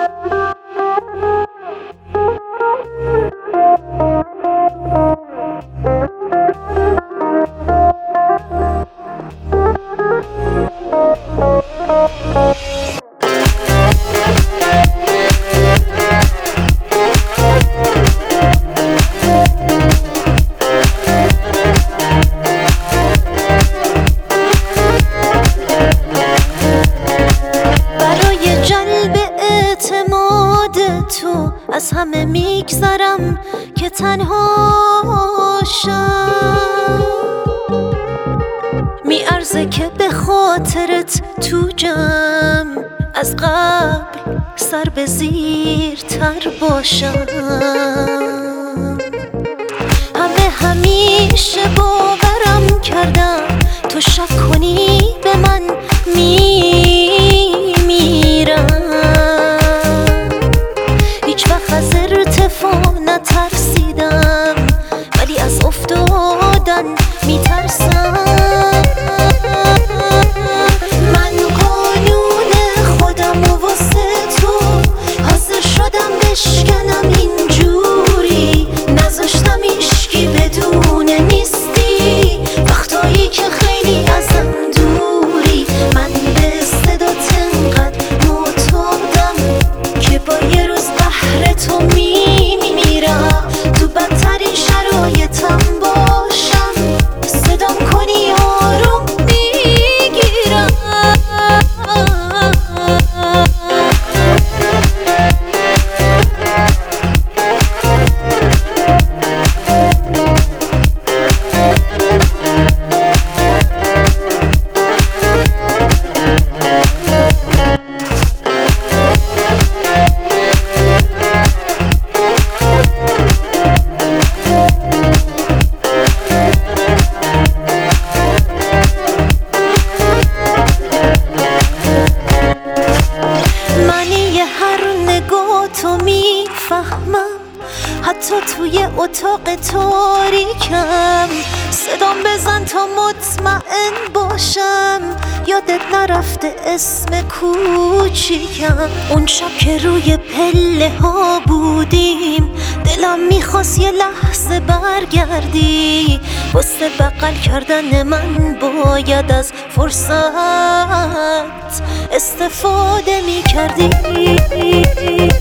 تو از همه میگذرم که تنهاشم، میارزه که به خاطرت تو جمع از قبل سر به زیرتر باشم. همه همیشه باورم کردم تو شک کنی به من میمیرم. هیچ وقت از ارتفاع نترسیدم ولی از افتادن میترسم. من قانون خودم و واسه تو حاضر شدم بشکنم اینجوری، نذاشتم ایشکی بدونه نیستی وقتایی که خیلی ازم دوری. من به صدات انقدر معتادم که با یه روز بهر تو میمیرم. تو بدترین شرایطم باشم صدام کنی آروم میگیرم. تو میفهمم حتی توی اتاق تاریکم، صدام بزن تا مطمئن باشم یادت نرفته اسم کوچیکم. اون شب که روی پله ها بودیم دلم میخواست یه لحظه برگردی، واسه بغل کردن من باید از فرصت استفاده میکردی.